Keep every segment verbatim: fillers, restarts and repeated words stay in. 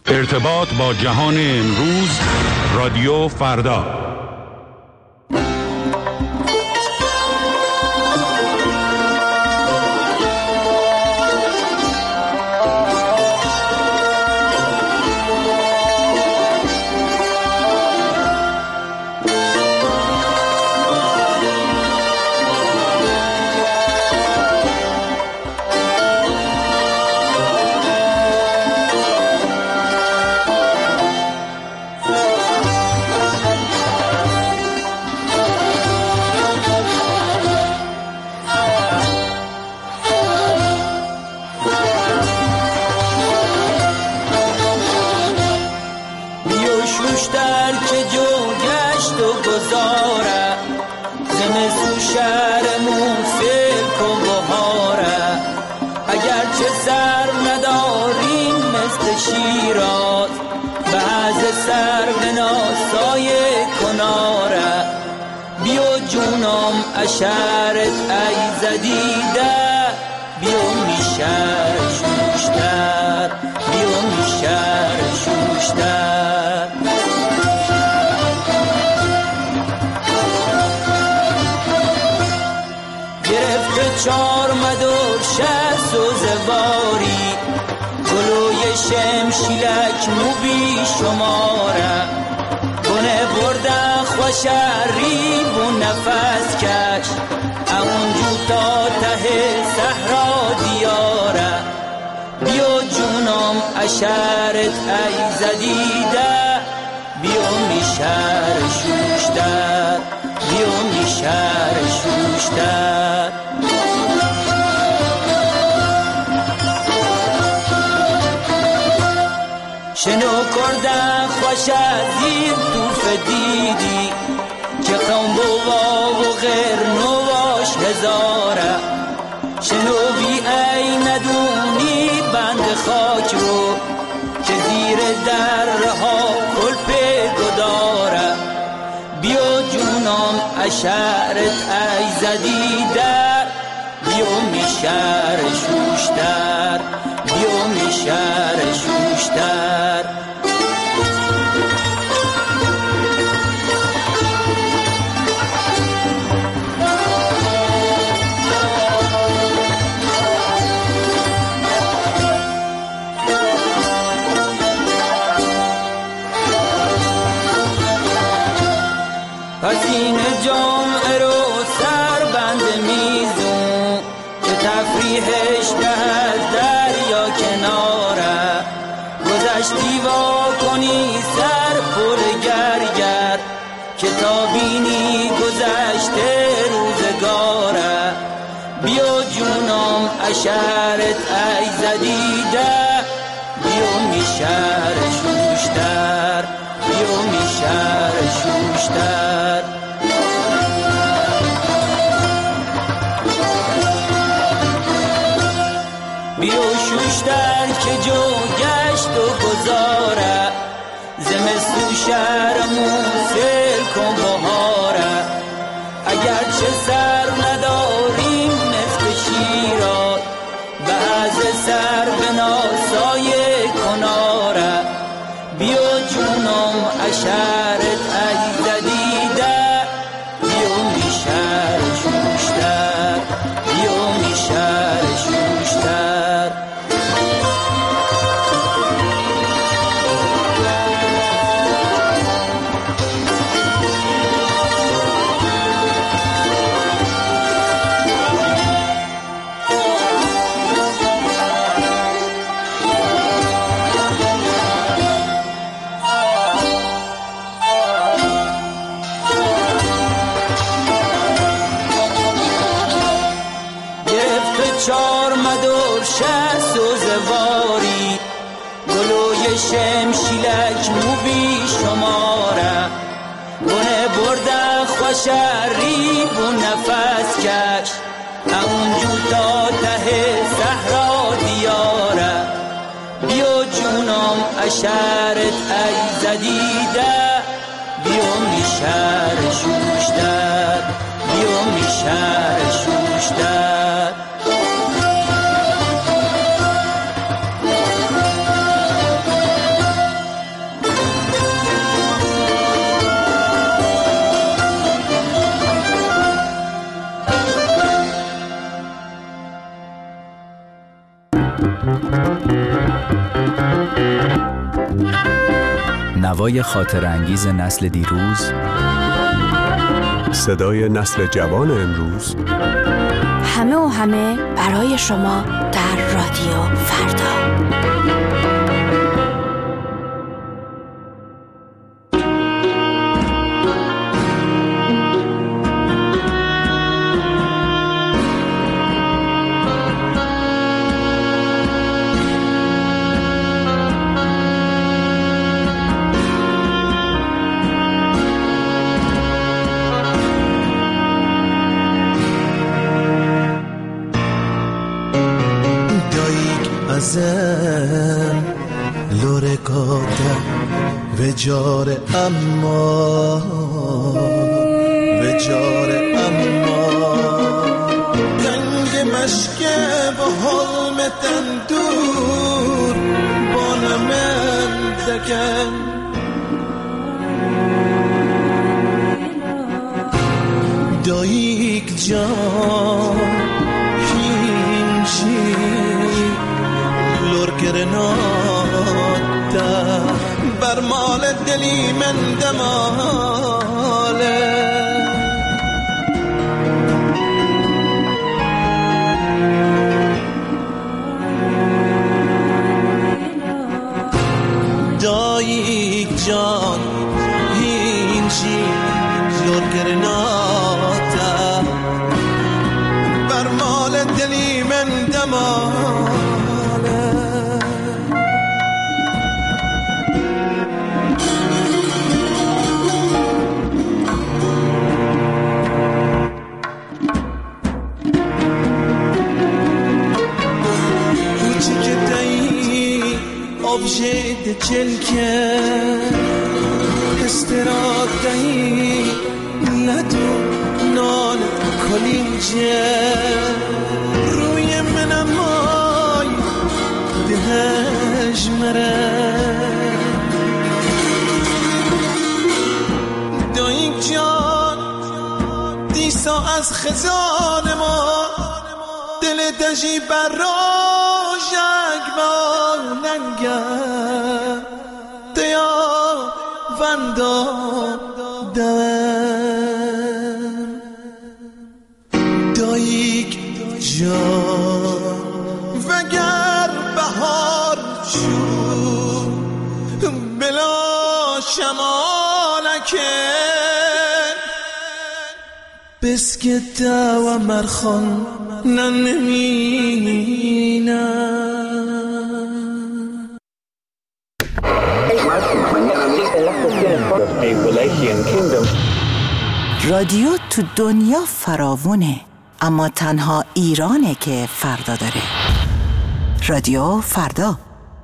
ارتباط با جهان امروز، رادیو فردا. شیراز بعض سر بناسای کناره بیو جونم اشارت ای زدیده بیو میشر شوشتر بیو میشر شوشتر گرفت چار مدور شست و زواری گلوی شمشیلک موبی شماره بونه بردن خوشری بون نفس کش اونجو تا ته صحرا دیاره بیو جونم اشارت ای زدیده بیو میشر شوشتر بیو میشر شوشتر شنو کردن خوش از این توف دیدی که قوم بوا و غیر نواش هزاره شنوی ای ندونی بند خاک رو که زیر درها کلپ گداره بیو جونم اشارت ای زدیده بیو میشر شوشتر بیو میشر شوشتر پس این جامعه رو سر بند میزون که تفریحش به دریا کناره گذشتی وا کنی سر پل گرگر که تا بینی گذشته روزگاره بیو جونم اشارت ای زدیده بیو میشر شوشتر بیو میشر شوشتر بیو شوشتر که جو گشت و گذاره زمستو شهرمون سیل کن بهاره اگرچه سر نداریم مثل شیراز بعض سر بناسای کناره بیو جونم اشارت ای زدیده بیو میشر شوشتر بیو میشر شوشتر چار مدور شست و زواری گلوی شمشیلک موبی شماره بونه بردن خوشری بون نفس کش اونجو تا ته صحرا دیاره بیو جونم اشارت ای زدیده بیو میشر شوشتر بیو میشر شوشتر نوای خاطر انگیز نسل دیروز، صدای نسل جوان امروز، همه و همه برای شما در رادیو فردا. ازم لور کاده و جار اما و جار اما رنگ مشکه با حلم تندور با من دکن دایک جان هینچی گرناتا بر مال دلی من دماله دایک جان هینچی لور گرناتا بر مال دلی من دماله objet چلکه استراد دهی لدو نان کلینجه روی منم مای دهش مره دایک جان دیسا از خزان ما دل دژی بر راجک با ننگر دیا وندا دم دایک جان وگر بهار شد بلا شمالکه بسکت و مرخان ننمینم رادیو تو دنیا فراوونه، اما تنها ایرانه که فردا داره. رادیو فردا.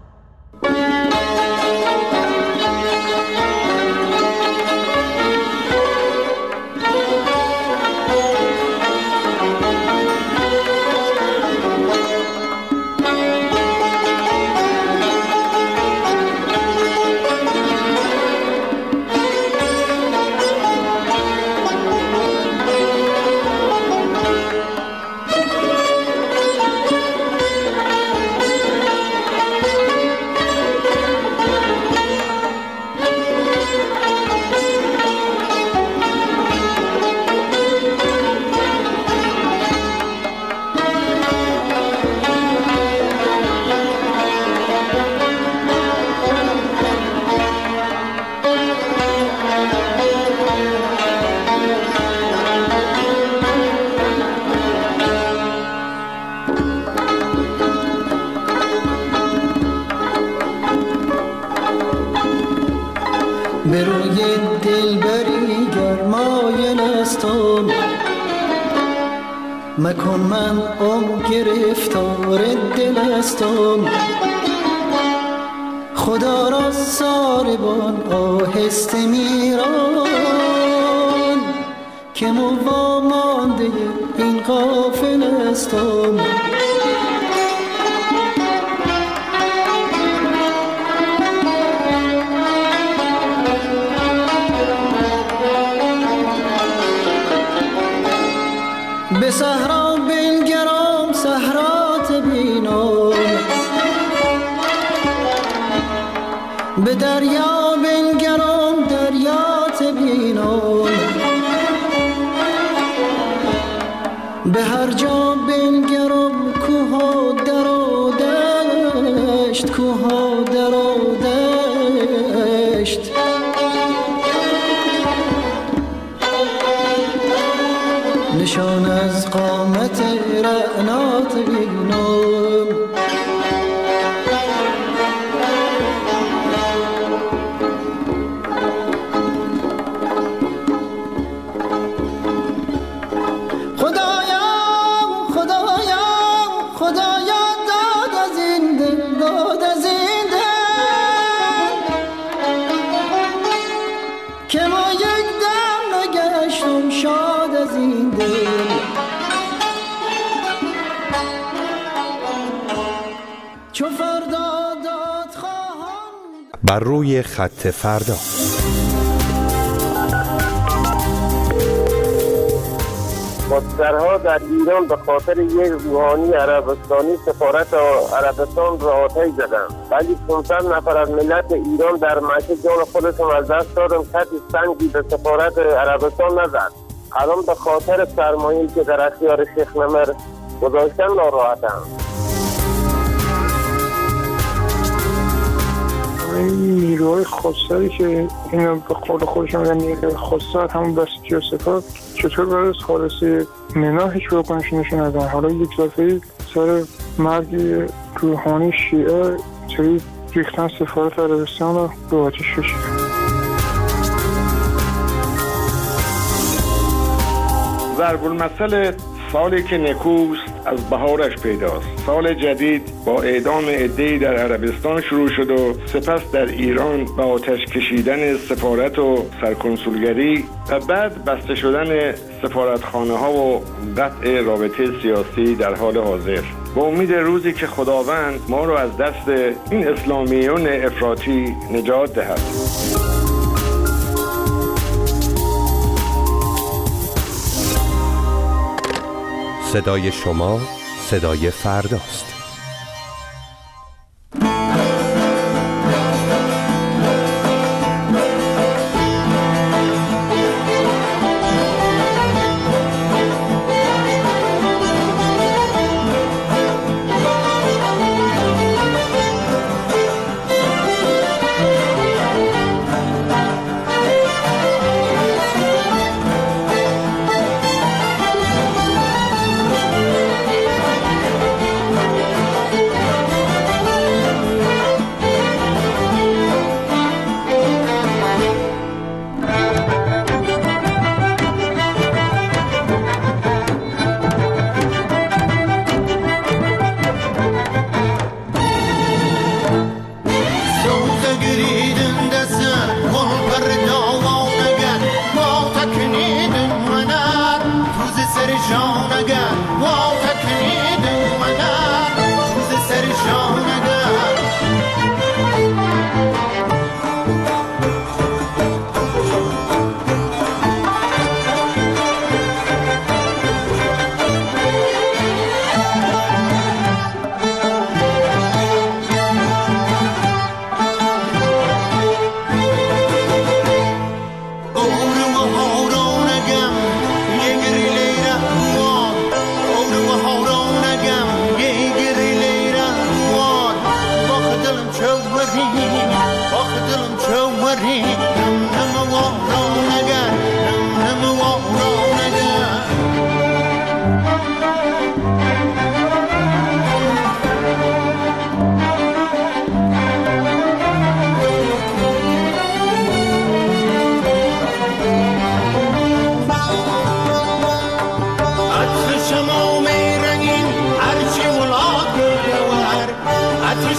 به روی دلبری گرمای نستم مکن من ام گرفتار دلستم خدا را ساربان آهسته میران که موامانده این غافل استم به صحرا بنگرم صحرات بینم به دریا بنگرم ببینم، به هر جا بنگرم کوها در و دشت، کوها در و دشت، نشان از قامت رعنات بینم. بر روی خط فردا. مسترها در ایران به خاطر یک روحانی عربستانی سفارت عربستان را آتش زدند، ولی پانصد نفر از ملت ایران در مکه جان خودشون از دست دادن، کسی سنگی به سفارت عربستان نزد. الان به خاطر سرمایه‌ای که در اختیار شیخ نمر گذاشتن ناراحتم. این نیروهای خودسری که اینا به قول خودشون میگن نیروهای خودسر، همون بسیجی و سپاه، چطور برای از خالصی منا هیچ واکنشی نشون ندادن؟ حالا یک دفعه سر مرگ روحانی شیعه چطوری ریختن سفارت عربستان رو به آتش کشیدن. ضرب المثل سالی که نکوست از بهارش پیداست. سال جدید با اعدام عده‌ای در عربستان شروع شد و سپس در ایران با آتش کشیدن سفارت و سرکنسولگری و بعد بسته شدن سفارتخانه ها و قطع رابطه سیاسی در حال حاضر. با امید روزی که خداوند ما رو از دست این اسلامیون افراطی نجات دهد. صدای شما صدای فرداست.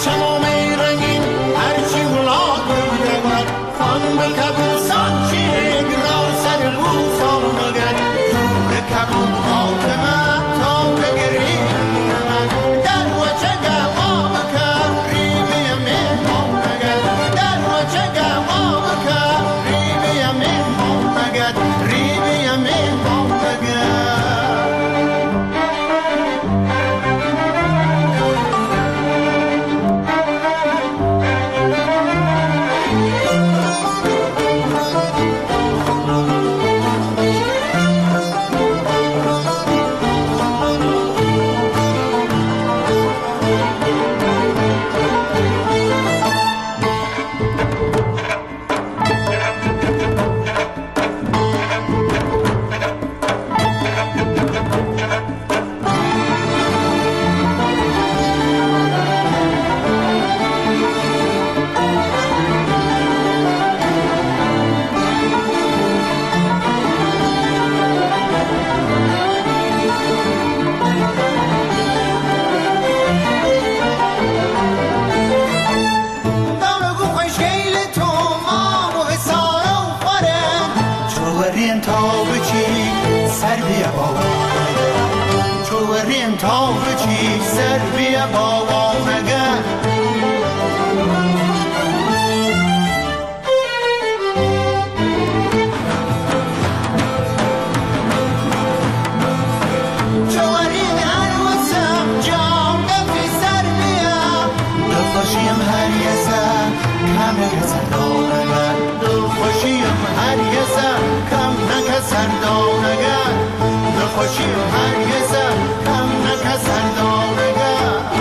شما می رنگین هرچی ولاد بگرد خان به کبوسان چیه Serbia babaga Çoğerin tavıcı Serbia babaga Çoğerin arvasım Camda fi Serbia Dılfaşıyım her yese Kam nekeser dağınaga Dılfaşıyım her yese Kam nekeser dağınaga Dılfaşıyım her yese Kam nekeser dağınaga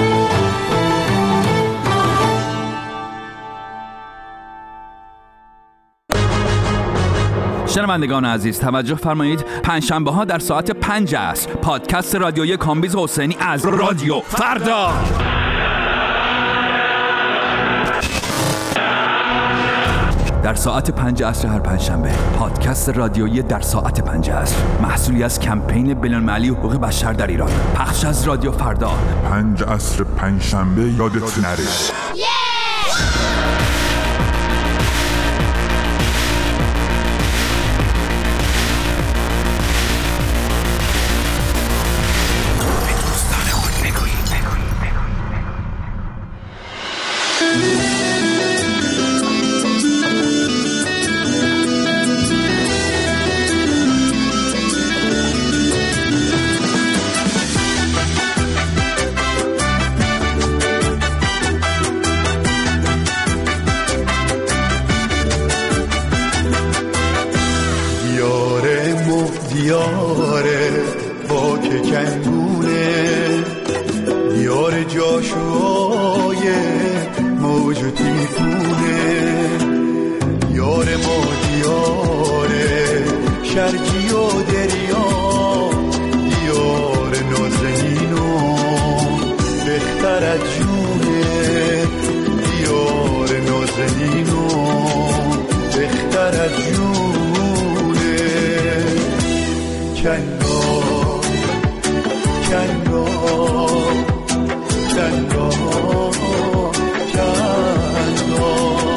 شنوندگان عزیز توجه فرمایید، پنجشنبه ها در ساعت پنج عصر پادکست رادیویی کامبیز حسینی از رادیو فردا. در ساعت پنج عصر هر پنجشنبه پادکست رادیویی در ساعت پنج عصر محصولی از کمپین بین‌المللی حقوق بشر در ایران، پخش از رادیو فردا. پنج عصر پنجشنبه یادت نره. دیاره با که کنگونه دیار جاشوهای موج تیفونه دیار ما دیاره شرجی و دریا دیار نازنین و بختر از جونه دیار نازنین و بختر از جونه کنگا کنگا کنگا کنگا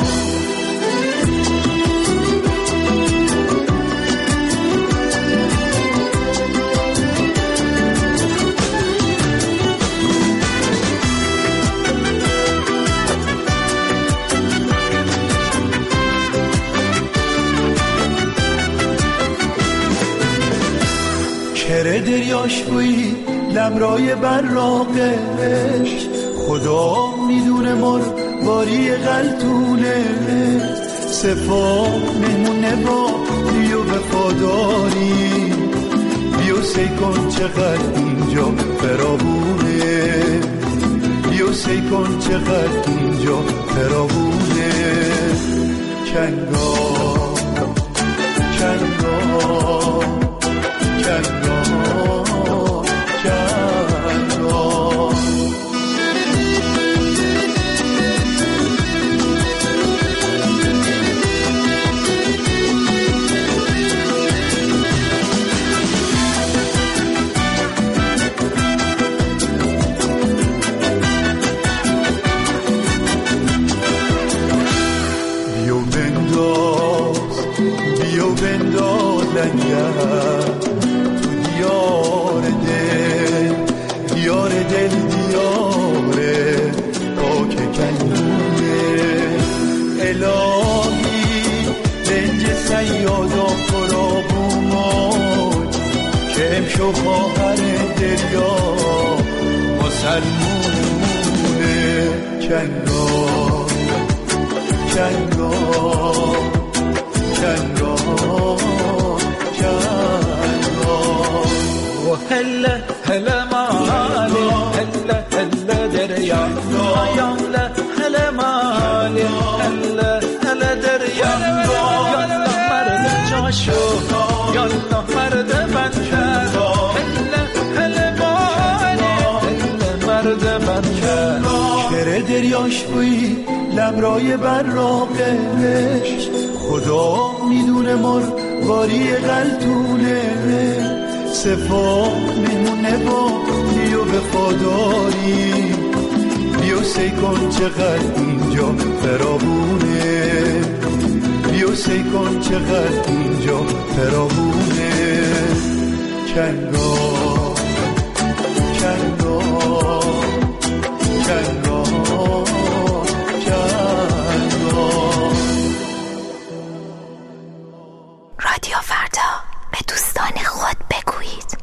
کره دریاش بوی لمرای براقش خدا میدونه مر باری غلطونه صفا مهمونه با بیو وفاداری بیو سی کن چقدر اینجا فراوونه بیو سی کن چقدر اینجا فراوونه کنگا کنگا کنگا بیو بنداز بیو بنداز لنگر تو دیار دل دیار دل دیاره پاک کنونه الهی رنج سیادا فرابومون که امشو خواهر دریا مسلمونه کنگا کنگا کنگا کنگا هلا هلا مالي هلا هلا دريا يلا هلا مالي هلا هلا دريا يلا مرد جاشو يلا مرد بنكر هلا هلا مالي هلا مرد بنكر کره دریاش بوی لمرای براقش خدا میدونه مر باری غلطونه صفا میمونه با بیو وفاداری بیو سی کن چقدر اینجا فراوونه بیو سی کن چقدر اینجا فراوونه کنگا کنگا کنگا کنگا. رادیو فردا، به دوستان خود بگویید.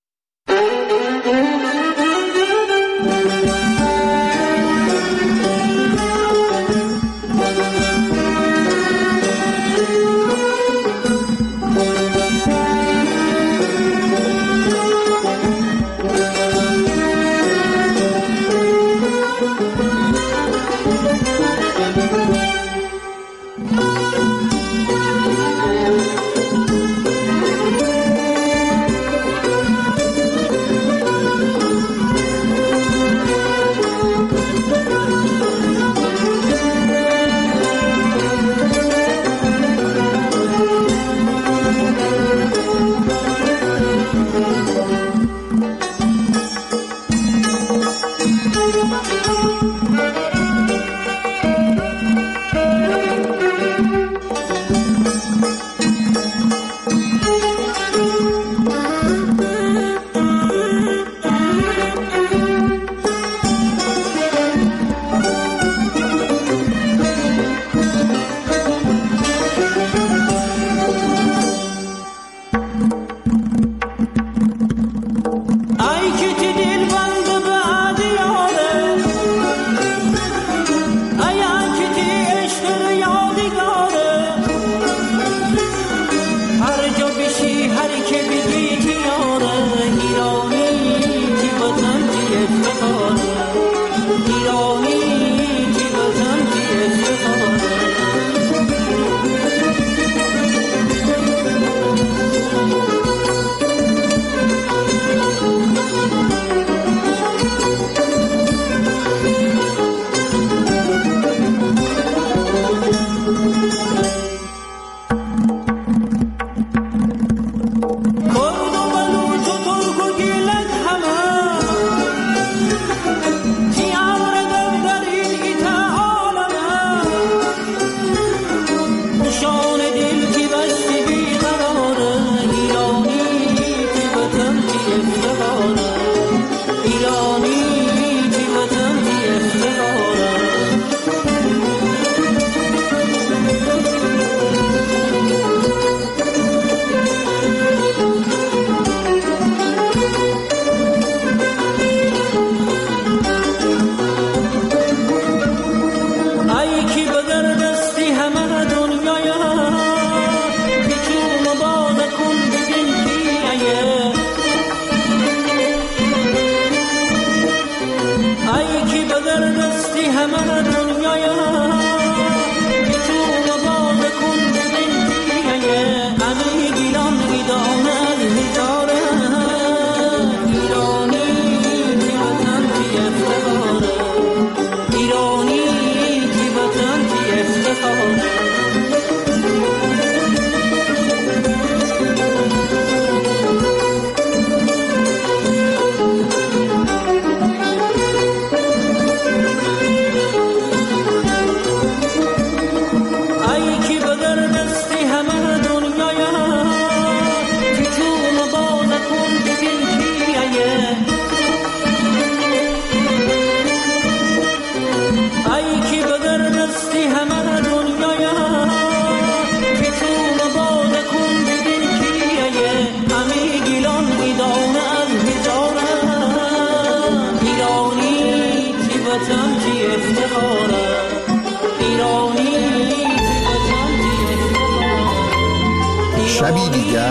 شبی دیگر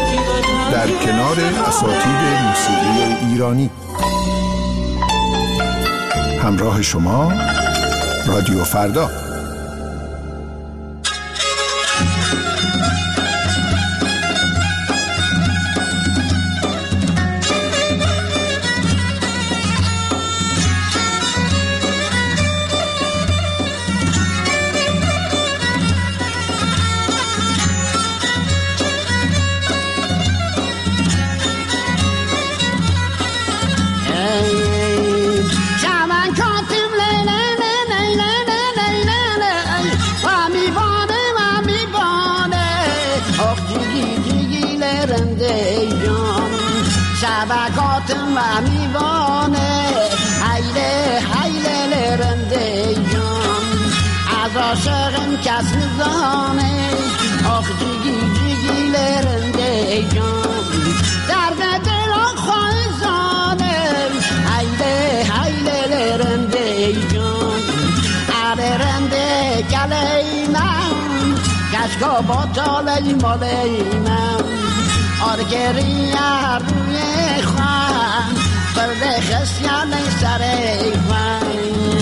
در کنار اساطیر موسیقی ایرانی. همراه شما رادیو فردا. Shaman Katim, lay, lay, lay, lay, lay, lay, lay. عاشقم کس نزانه آخ جگی جگی لرنده جان درد دل آخواه زانم حیله حیله لرنده جان اره رنده گله من کشکا با تاله ماله من آرگری روی خواه برده خسیان سر خواه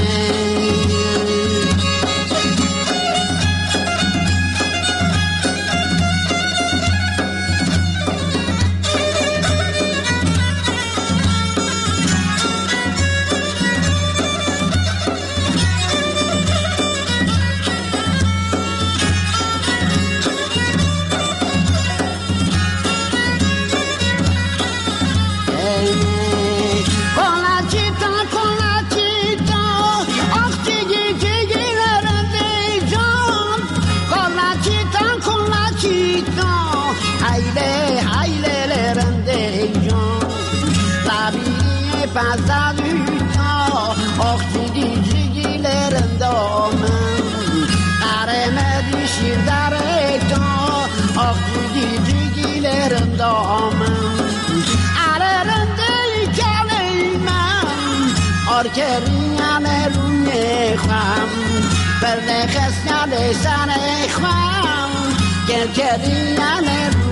Pazarlıkta Okçigi cigilerinde omen Areme dişir darekta Okçigi cigilerinde omen Arerinde kaleymen Orkeriyane ruye kham Berne khasnale sane kham Kerkeriyane ruye